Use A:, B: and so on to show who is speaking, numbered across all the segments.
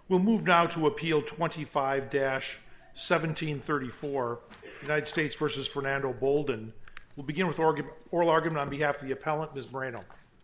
A: We'll move now to Appeal 25-1734, United States v. Fernando Bolden. We'll begin with oral argument on behalf of the appellant, Ms. Moreno.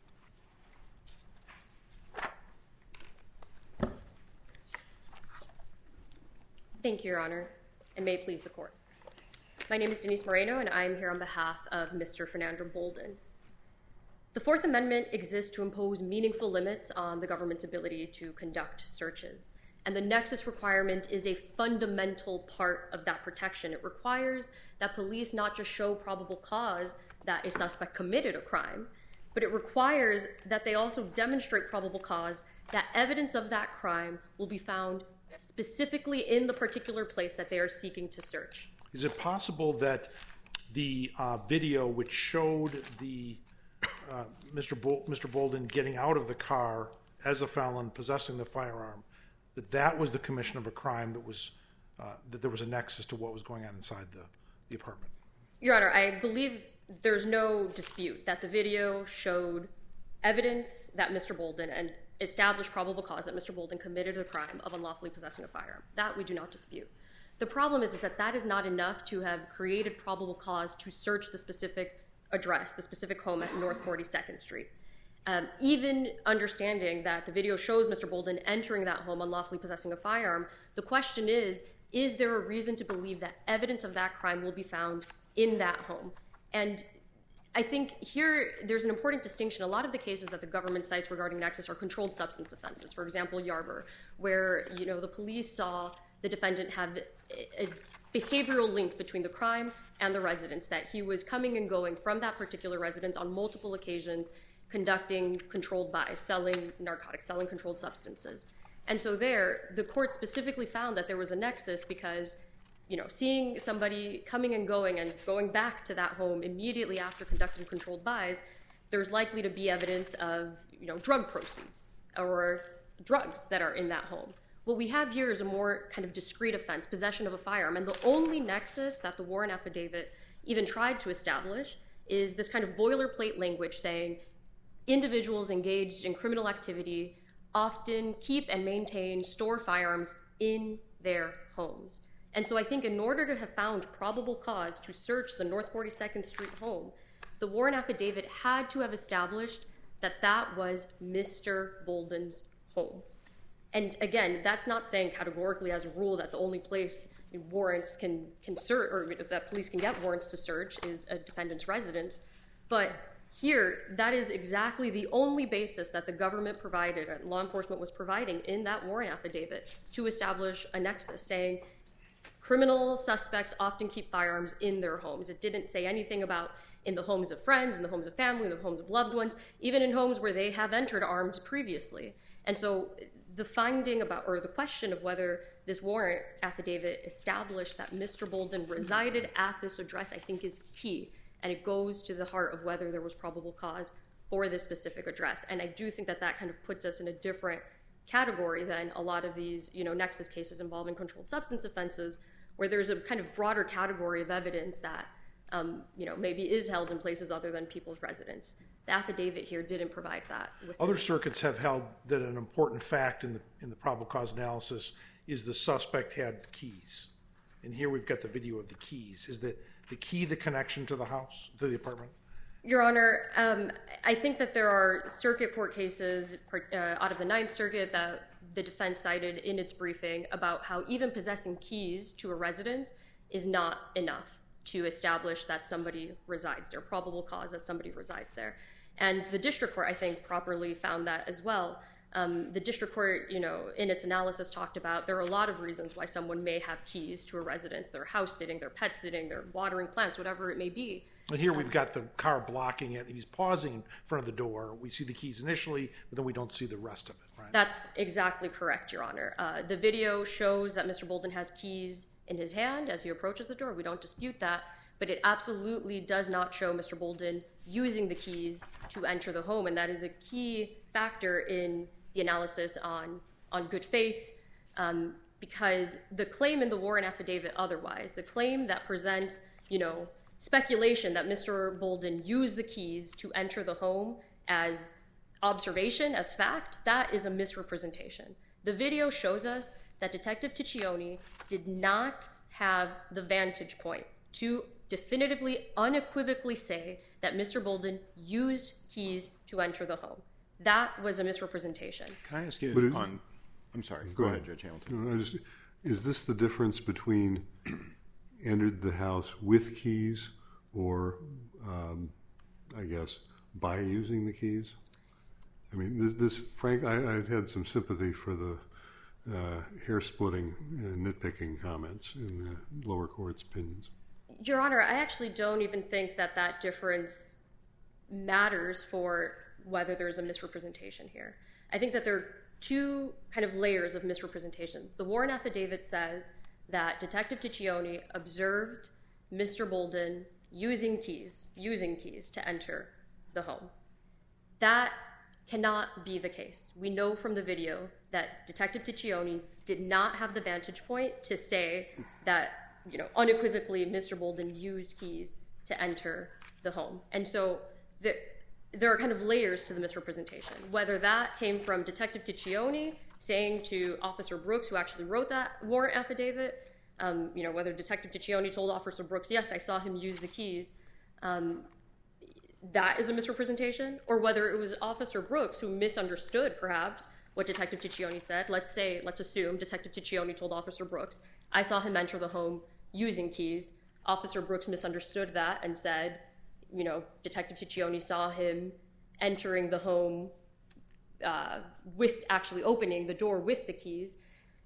B: Thank you, Your Honor, and may it please the Court. My name is Denise Moreno, and I am here on behalf of Mr. Fernando Bolden. The Fourth Amendment exists to impose meaningful limits on the government's ability to conduct searches, and the nexus requirement is a fundamental part of that protection. It requires that police not just show probable cause that a suspect committed a crime, but it requires that they also demonstrate probable cause that evidence of that crime will be found specifically in the particular place that they are seeking to search.
A: Is it possible that the video which showed the Mr. Bolden getting out of the car as a felon, possessing the firearm, that was the commission of a crime that was that there was a nexus to what was going on inside the apartment?
B: Your Honor, I believe there's no dispute that the video showed evidence that Mr. Bolden and established probable cause that Mr. Bolden committed a crime of unlawfully possessing a firearm. That we do not dispute. The problem is that that is not enough to have created probable cause to search the specific address, the specific home at North 42nd Street. Even understanding that the video shows Mr. Bolden entering that home unlawfully possessing a firearm, the question is there a reason to believe that evidence of that crime will be found in that home? And I think here there's an important distinction. A lot of the cases that the government cites regarding nexus are controlled substance offenses. For example, Yarber, where the police saw the defendant have a behavioral link between the crime and the residence, that he was coming and going from that particular residence on multiple occasions, conducting controlled buys, selling narcotics, selling controlled substances. And so there, the court specifically found that there was a nexus because, seeing somebody coming and going back to that home immediately after conducting controlled buys, there's likely to be evidence of, drug proceeds or drugs that are in that home. What we have here is a more kind of discrete offense, possession of a firearm. And the only nexus that the warrant affidavit even tried to establish is this kind of boilerplate language saying individuals engaged in criminal activity often keep and maintain, store firearms in their homes. And so I think in order to have found probable cause to search the North 42nd Street home, the warrant affidavit had to have established that that was Mr. Bolden's home. And again, that's not saying categorically as a rule that the only place warrants can search, or that police can get warrants to search, is a defendant's residence. But here, that is exactly the only basis that the government provided, or law enforcement was providing in that warrant affidavit to establish a nexus, saying criminal suspects often keep firearms in their homes. It didn't say anything about in the homes of friends, in the homes of family, in the homes of loved ones, even in homes where they have entered armed previously. And so the finding about, or the question of whether this warrant affidavit established that Mr. Bolden resided at this address, I think is key. And it goes to the heart of whether there was probable cause for this specific address. And I do think that that kind of puts us in a different category than a lot of these, nexus cases involving controlled substance offenses, where there's a kind of broader category of evidence that, maybe is held in places other than people's residence. The affidavit here didn't provide that.
A: Other circuits have held that an important fact in the probable cause analysis is the suspect had keys. And here we've got the video of the keys. Is the key the connection to the house, to the apartment?
B: Your Honor, I think that there are circuit court cases out of the Ninth Circuit that the defense cited in its briefing about how even possessing keys to a residence is not enough to establish that somebody resides there, probable cause that somebody resides there. And the district court, I think, properly found that as well. The district court, in its analysis talked about there are a lot of reasons why someone may have keys to a residence. They're house sitting, they're pet sitting, they're watering plants, whatever it may be.
A: And here we've got the car blocking it. He's pausing in front of the door. We see the keys initially, but then we don't see the rest of it, right? That's
B: exactly correct, Your Honor. The video shows that Mr. Bolden has keys in his hand as he approaches the door. We don't dispute that, but it absolutely does not show Mr. Bolden using the keys to enter the home, and that is a key factor in the analysis on good faith, because the claim in the warrant affidavit otherwise, the claim that presents, speculation that Mr. Bolden used the keys to enter the home as observation, as fact, that is a misrepresentation. The video shows us that Detective Ticcioni did not have the vantage point to definitively, unequivocally say that Mr. Bolden used keys to enter the home. That was a misrepresentation.
C: Can I ask you I'm sorry. Go ahead, Judge Hamilton.
D: No, is this the difference between entered the house with keys or, I guess, by using the keys? I mean, Frank, I've had some sympathy for the hair-splitting and nitpicking comments in the lower court's opinions.
B: Your Honor, I actually don't even think that difference matters for whether there's a misrepresentation here. I think that there are two kind of layers of misrepresentations. The warrant affidavit says that Detective Ticcioni observed Mr. Bolden using keys to enter the home. That cannot be the case. We know from the video that Detective Ticcioni did not have the vantage point to say that, unequivocally Mr. Bolden used keys to enter the home. And so there are kind of layers to the misrepresentation. Whether that came from Detective Ticcioni saying to Officer Brooks, who actually wrote that warrant affidavit, whether Detective Ticcioni told Officer Brooks, yes, I saw him use the keys, that is a misrepresentation, or whether it was Officer Brooks who misunderstood, perhaps, what Detective Ticcioni said. Let's assume Detective Ticcioni told Officer Brooks, I saw him enter the home using keys. Officer Brooks misunderstood that and said, Detective Ticcioni saw him entering the home with actually opening the door with the keys.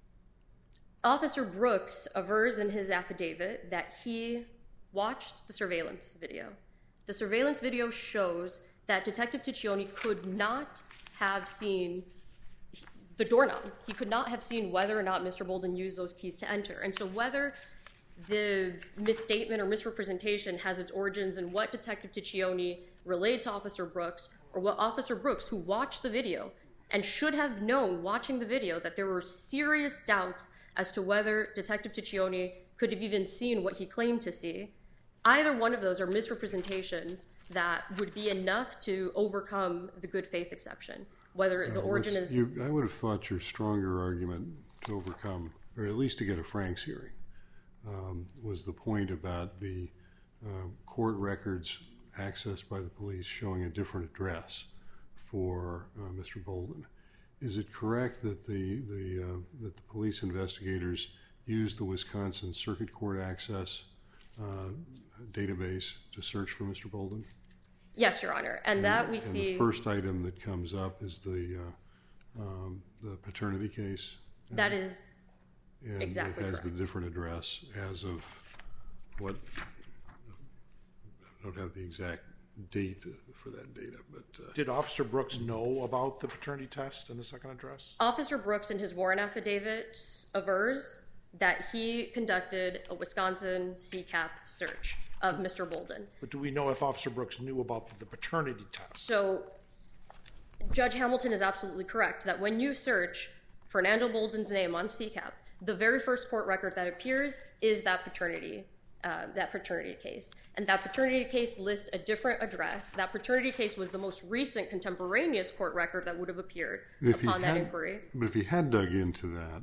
B: Officer Brooks avers in his affidavit that he watched the surveillance video. The surveillance video shows that Detective Ticcioni could not have seen the doorknob. He could not have seen whether or not Mr. Bolden used those keys to enter. And so whether the misstatement or misrepresentation has its origins in what Detective Ticcioni relayed to Officer Brooks, or what Officer Brooks, who watched the video and should have known watching the video that there were serious doubts as to whether Detective Ticcioni could have even seen what he claimed to see, either one of those are misrepresentations that would be enough to overcome the good faith exception. Whether the origin is...
D: I would have thought your stronger argument to overcome, or at least to get a Franks hearing, was the point about the court records accessed by the police showing a different address for Mr. Bolden. Is it correct that the police investigators used the Wisconsin Circuit Court access database to search for Mr. Bolden?
B: Yes, Your Honor, and that we see...
D: The first item that comes up is the paternity case.
B: That is exactly correct.
D: And it has the different address as of what... I don't have the exact date for that data, but...
A: Did Officer Brooks know about the paternity test and the second address?
B: Officer Brooks, in his warrant affidavit, avers that he conducted a Wisconsin CCAP search of Mr. Bolden.
A: But do we know if Officer Brooks knew about the paternity test?
B: So Judge Hamilton is absolutely correct that when you search Fernando Bolden's name on CCAP, the very first court record that appears is that paternity case. And that paternity case lists a different address. That paternity case was the most recent contemporaneous court record that would have appeared upon that inquiry.
D: But if he had dug into that,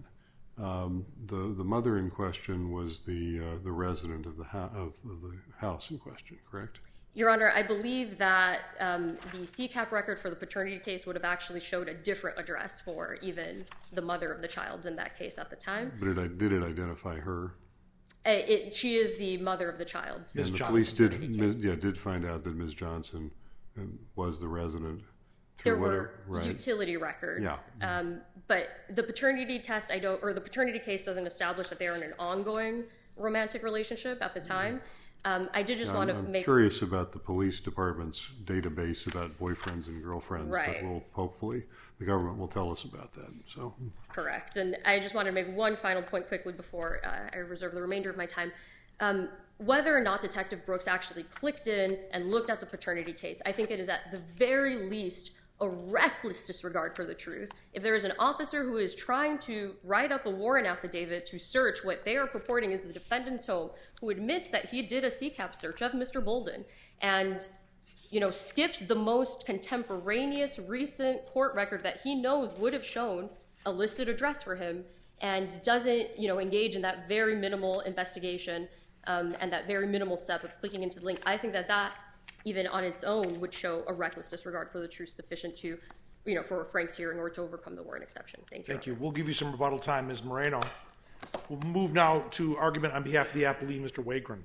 D: the mother in question was the resident of the house in question, correct?
B: Your Honor, I believe that the CCAP record for the paternity case would have actually showed a different address for even the mother of the child in that case at the time.
D: But did it identify her?
B: She is the mother of the child.
D: Ms. Johnson. The police did find out that Ms. Johnson was the resident.
B: There were utility records.
D: Yeah.
B: But the paternity test, the paternity case doesn't establish that they are in an ongoing romantic relationship at the time. I did just want to
D: I'm
B: make...
D: curious about the police department's database about boyfriends and girlfriends.
B: Right.
D: But hopefully the government will tell us about that. So.
B: Correct. And I just want to make one final point quickly before I reserve the remainder of my time. Whether or not Detective Brooks actually clicked in and looked at the paternity case, I think it is at the very least a reckless disregard for the truth. If there is an officer who is trying to write up a warrant affidavit to search what they are purporting is the defendant's home, who admits that he did a CCAP search of Mr. Bolden and, skips the most contemporaneous recent court record that he knows would have shown a listed address for him and doesn't, engage in that very minimal investigation and that very minimal step of clicking into the link, I think that even on its own would show a reckless disregard for the truth sufficient to, for a Frank's hearing or to overcome the warrant exception. Thank you.
A: Thank you. We'll give you some rebuttal time, Ms. Moreno. We'll move now to argument on behalf of the appellee, Mr. Wagren.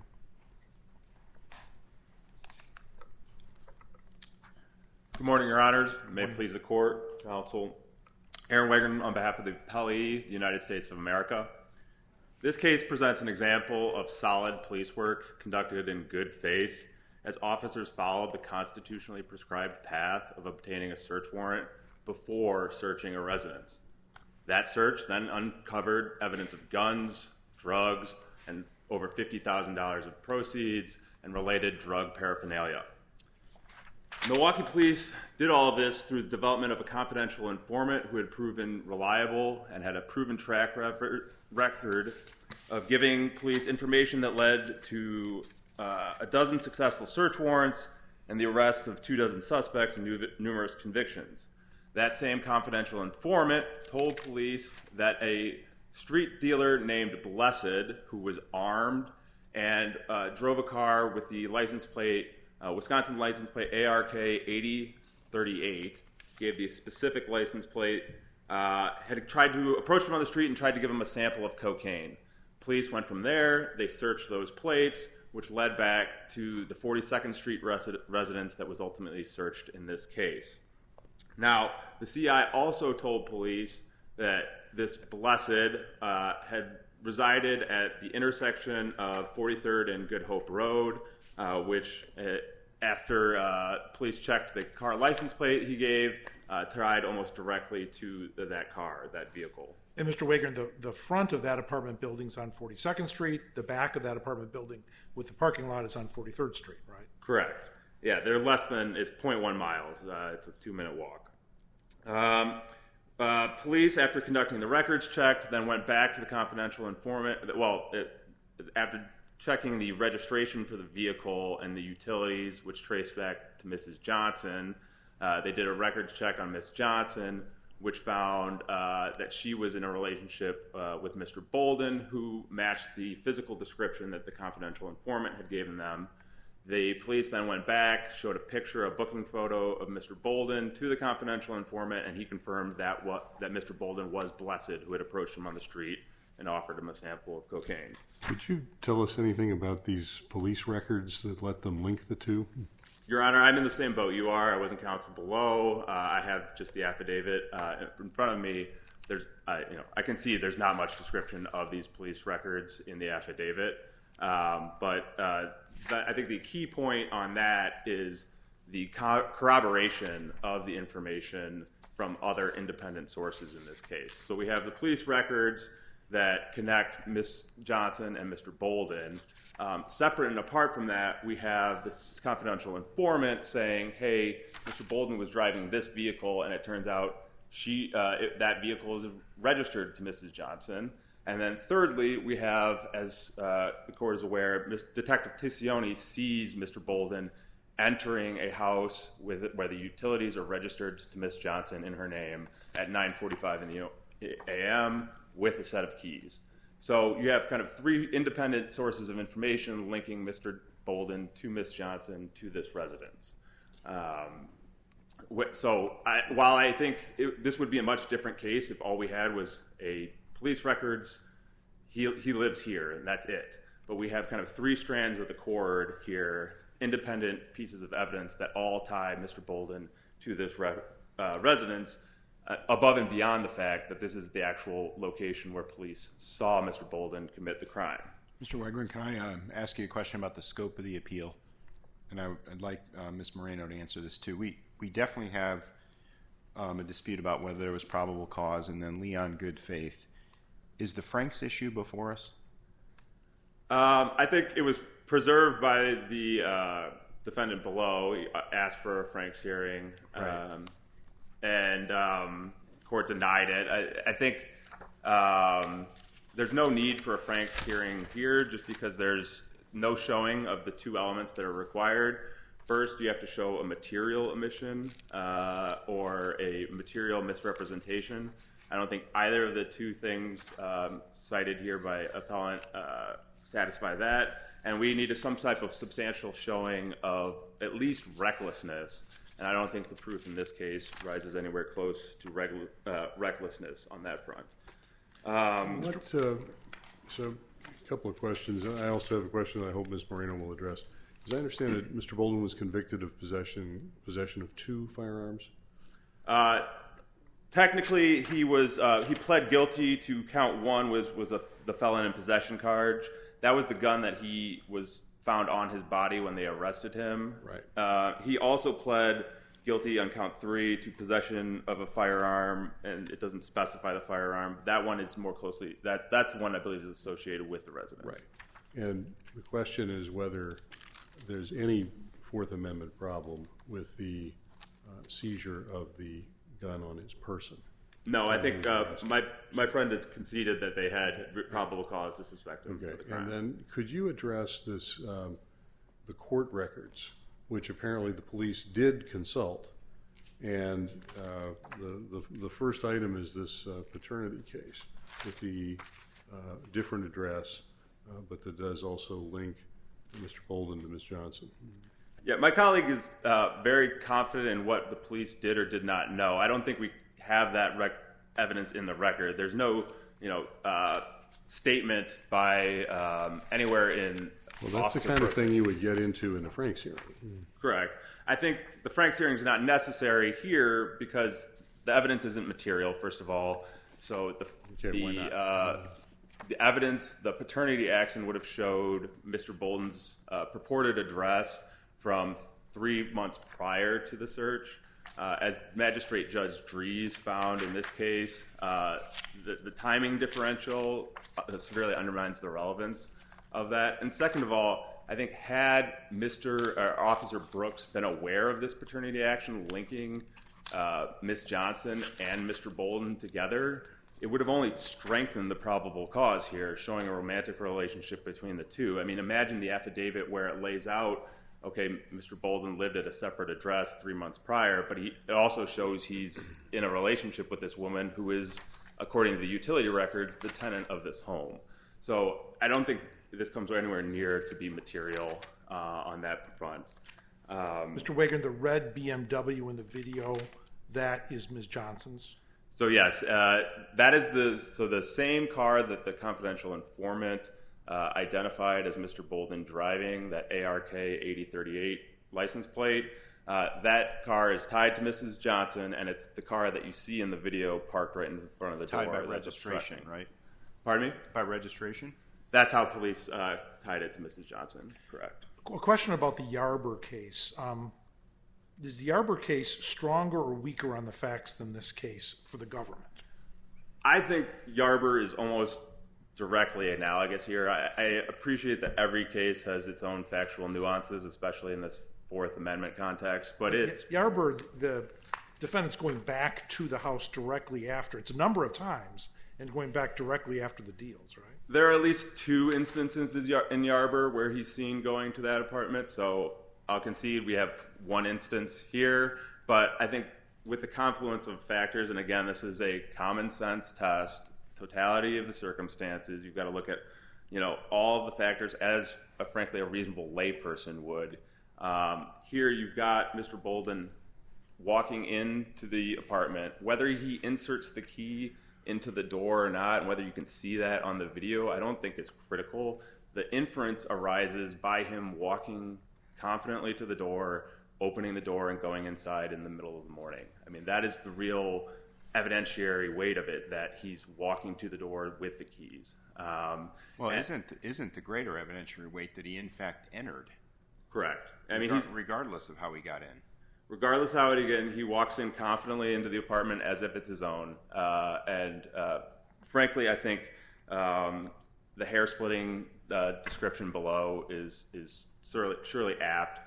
E: Good morning, Your Honors. May it please the Court, Counsel. Aaron Wagren on behalf of the appellee, the United States of America. This case presents an example of solid police work conducted in good faith as officers followed the constitutionally prescribed path of obtaining a search warrant before searching a residence. That search then uncovered evidence of guns, drugs, and over $50,000 of proceeds and related drug paraphernalia. Milwaukee police did all of this through the development of a confidential informant who had proven reliable and had a proven track record of giving police information that led to a dozen successful search warrants and the arrest of 24 suspects and numerous convictions. That same confidential informant told police that a street dealer named Blessed, who was armed and drove a car with the license plate, Wisconsin license plate ARK 8038, gave the specific license plate, had tried to approach him on the street and tried to give him a sample of cocaine. Police went from there. They searched those plates, which led back to the 42nd Street residence that was ultimately searched in this case. Now, the CI also told police that this Blessed had resided at the intersection of 43rd and Good Hope Road, which after police checked the car license plate he gave, tied almost directly to that car, that vehicle.
A: And Mr. Wagren, the front of that apartment building is on 42nd Street. The back of that apartment building with the parking lot is on 43rd Street, right?
E: Correct. Yeah, they're it's 0.1 miles. It's a 2-minute walk. Police, after conducting the records check, then went back to the confidential informant. After checking the registration for the vehicle and the utilities, which traced back to Mrs. Johnson, they did a records check on Miss Johnson, which found that she was in a relationship with Mr. Bolden, who matched the physical description that the confidential informant had given them. The police then went back, showed a picture, a booking photo of Mr. Bolden to the confidential informant, and he confirmed that Mr. Bolden was Blessed, who had approached him on the street and offered him a sample of cocaine.
D: Could you tell us anything about these police records that let them link the two?
E: Your Honor, I'm in the same boat you are. I wasn't counsel below. I have just the affidavit in front of me. I can see there's not much description of these police records in the affidavit. But I think the key point on that is the corroboration of the information from other independent sources in this case. So we have the police records that connect Miss Johnson and Mr. Bolden. Separate and apart from that, we have this confidential informant saying, hey, Mr. Bolden was driving this vehicle, and it turns out that vehicle is registered to Mrs. Johnson. And then thirdly, we have, as the court is aware, Detective Tizioni sees Mr. Bolden entering a house where the utilities are registered to Miss Johnson in her name at 9:45 in the a.m. with a set of keys. So you have kind of three independent sources of information linking Mr. Bolden to Miss Johnson to this residence. While I think this would be a much different case if all we had was a police records, he lives here, and that's it. But we have kind of three strands of the cord here, independent pieces of evidence that all tie Mr. Bolden to this residence, above and beyond the fact that this is the actual location where police saw Mr. Bolden commit the crime.
C: Mr. Wagren, can I ask you a question about the scope of the appeal? And I'd like Ms. Moreno to answer this too. We definitely have a dispute about whether there was probable cause and then Leon good faith. Is the Franks issue before us?
E: I think it was preserved by the defendant below. He asked for a Franks hearing, right. And court denied it. I think there's no need for a Franks hearing here just because there's no showing of the two elements that are required. First, you have to show a material omission or a material misrepresentation. I don't think either of the two things cited here by appellant satisfy that. And we need some type of substantial showing of at least recklessness. And I don't think the proof in this case rises anywhere close to recklessness on that front.
D: So a couple of questions. I also have a question that I hope Ms. Moreno will address. As I understand it, Mr. Bolden was convicted of possession of 2 firearms?
E: Technically, he pled guilty to count 1 was the felon in possession charge. That was the gun that he was found on his body when they arrested him.
D: Right.
E: He also pled guilty on count 3 to possession of a firearm, and it doesn't specify the firearm. That one is more closely that's the one I believe is associated with the residence.
D: Right. And the question is whether there's any Fourth Amendment problem with the seizure of the gun on his person.
E: No, I think my friend has conceded that they had probable cause to suspect him.
D: Okay,
E: for the crime.
D: and then could you address this, the court records, which apparently the police did consult, and the first item is this paternity case with the different address, but that does also link Mr. Bolden to Ms. Johnson.
E: Yeah, my colleague is very confident in what the police did or did not know. I don't think we have that evidence in the record. There's no, statement by anywhere in.
D: Well, that's the kind of thing you would get into in a Franks hearing.
E: Correct. I think the Franks hearing is not necessary here because the evidence isn't material. First of all, so the evidence, the paternity action would have showed Mr. Bolden's purported address from 3 months prior to the search. As Magistrate Judge Dries found in this case, the timing differential severely undermines the relevance of that. And second of all, I think had Officer Brooks been aware of this paternity action linking Ms. Johnson and Mr. Bolden together, it would have only strengthened the probable cause here, showing a romantic relationship between the two. I mean, imagine the affidavit where it lays out, okay, Mr. Bolden lived at a separate address 3 months prior, but it also shows he's in a relationship with this woman who is, according to the utility records, the tenant of this home. So I don't think this comes anywhere near to be material on that front.
A: Mr. Wagner, the red BMW in the video, that is Ms. Johnson's?
E: So yes, that is the same car that the confidential informant identified as Mr. Bolden driving, that ARK 8038 license plate. That car is tied to Mrs. Johnson, and it's the car that you see in the video parked right in front of the door.
C: Tied by registration, right?
E: Pardon me?
C: By registration?
E: That's how police tied it to Mrs. Johnson, correct.
A: A question about the Yarber case. Is the Yarber case stronger or weaker on the facts than this case for the government?
E: I think Yarber is almost directly analogous here. I appreciate that every case has its own factual nuances, especially in this Fourth Amendment context, but it's...
A: Yarber, the defendant's going back to the house directly after. It's a number of times, and going back directly after the deals, right?
E: There are at least 2 instances in Yarber where he's seen going to that apartment, so I'll concede we have 1 instance here, but I think with the confluence of factors, and again, this is a common sense test, totality of the circumstances, you've got to look at all of the factors as frankly a reasonable layperson would. Here you've got Mr. Bolden walking into the apartment, whether he inserts the key into the door or not, and whether you can see that on the video, I don't think it's critical. The inference arises by him walking confidently to the door, opening the door, and going inside in the middle of the morning. I mean, that is the real evidentiary weight of it, that he's walking to the door with the keys.
C: Isn't the greater evidentiary weight that he in fact entered?
E: Correct. I mean,
C: regardless of how he got in.
E: Regardless of how he got in, he walks in confidently into the apartment as if it's his own. Frankly, I think the hair-splitting description below is surely apt.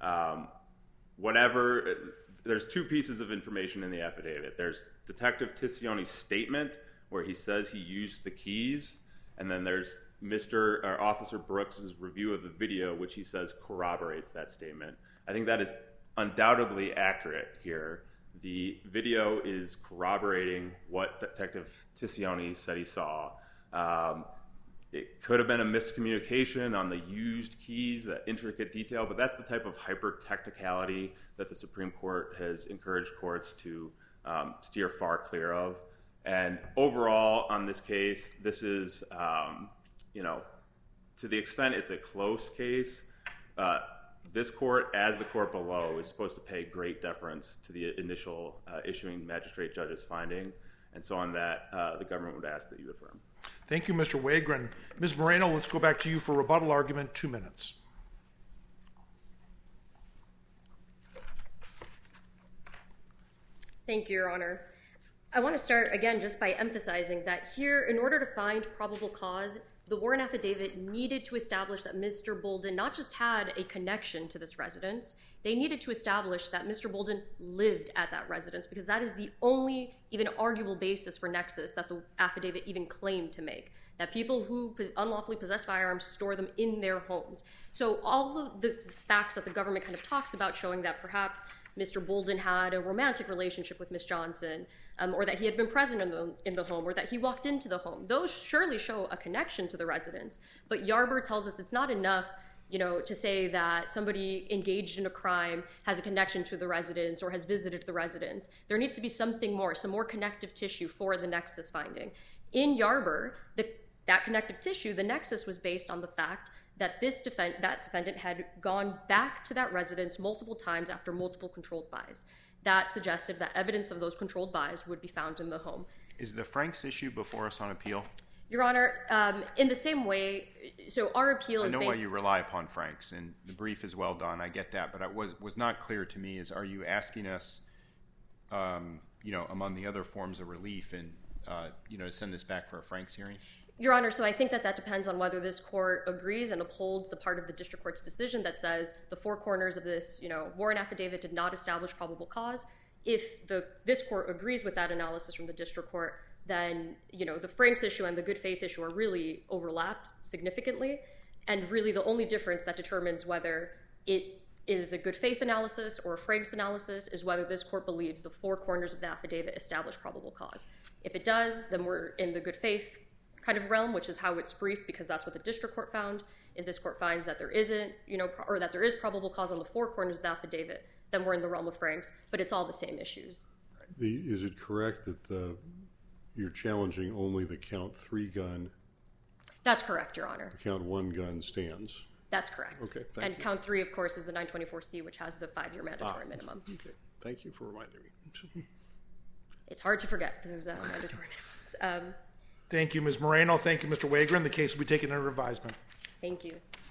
E: There's 2 pieces of information in the affidavit. There's Detective Tissioni's statement where he says he used the keys, and then there's Officer Brooks' review of the video, which he says corroborates that statement. I think that is undoubtedly accurate here, The video is corroborating what Detective Tizioni said he saw. It could have been a miscommunication on the used keys, that intricate detail, but that's the type of hyper-technicality that the Supreme Court has encouraged courts to steer far clear of. And overall, on this case, this is, to the extent it's a close case, this court, as the court below, is supposed to pay great deference to the initial issuing magistrate judge's finding. And so on that, the government would ask that you affirm.
A: Thank you, Mr. Wagren. Ms. Moreno, let's go back to you for rebuttal argument, 2 minutes.
B: Thank you, Your Honor. I want to start, again, just by emphasizing that here, in order to find probable cause, the warrant affidavit needed to establish that Mr. Bolden not just had a connection to this residence, they needed to establish that Mr. Bolden lived at that residence, because that is the only even arguable basis for nexus that the affidavit even claimed to make, that people who unlawfully possess firearms store them in their homes. So all of the facts that the government kind of talks about showing that perhaps Mr. Bolden had a romantic relationship with Ms. Johnson, or that he had been present in the home, or that he walked into the home, those surely show a connection to the residence. But Yarber tells us it's not enough, to say that somebody engaged in a crime has a connection to the residence or has visited the residence. There needs to be something more, some more connective tissue for the nexus finding. In Yarber, that connective tissue, the nexus was based on the fact that that defendant had gone back to that residence multiple times after multiple controlled buys. That suggested that evidence of those controlled buys would be found in the home.
C: Is the Franks issue before us on appeal?
B: Your Honor, in the same way, so our appeal is
C: based... I know
B: why
C: you rely upon Franks, and the brief is well done, I get that, but it was not clear to me is, are you asking us, among the other forms of relief, and to send this back for a Franks hearing?
B: Your Honor, so I think that depends on whether this court agrees and upholds the part of the district court's decision that says the four corners of this, warrant affidavit did not establish probable cause. If this court agrees with that analysis from the district court, then, the Franks issue and the good faith issue are really overlapped significantly. And really the only difference that determines whether it is a good faith analysis or a Franks analysis is whether this court believes the four corners of the affidavit establish probable cause. If it does, then we're in the good faith kind of realm, which is how it's briefed, because that's what the district court found. If this court finds that there isn't, or that there is probable cause on the four corners of the affidavit, then we're in the realm of Franks, but it's all the same issues.
D: Is it correct that you're challenging only the count 3 gun?
B: That's correct, Your Honor.
D: The count 1 gun stands?
B: That's correct.
D: Okay, thank you.
B: And count 3, of course, is the 924C, which has the 5-year mandatory minimum.
D: Okay, thank you for reminding me.
B: It's hard to forget that there's mandatory minimums.
A: Thank you, Ms. Moreno. Thank you, Mr. Wagren. The case will be taken under advisement.
B: Thank you.